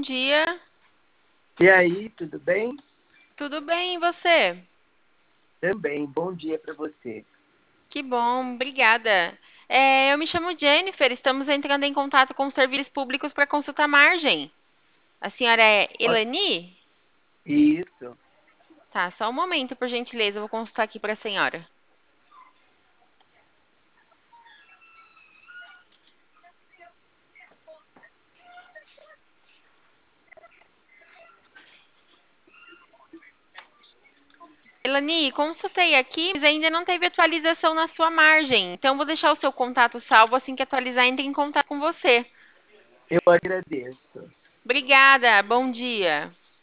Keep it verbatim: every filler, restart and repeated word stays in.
dia. E aí, tudo bem? Tudo bem, e você? Também, bom dia para você. Que bom, obrigada. É, eu me chamo Jennifer, estamos entrando em contato com os serviços públicos para consulta margem. A senhora é Ó, Elani? Isso. Tá, só um momento, por gentileza, eu vou consultar aqui para a senhora. Elani, consultei aqui, mas ainda não teve atualização na sua margem. Então, vou deixar o seu contato salvo assim que atualizar, entre em contato com você. Eu agradeço. Obrigada, bom dia.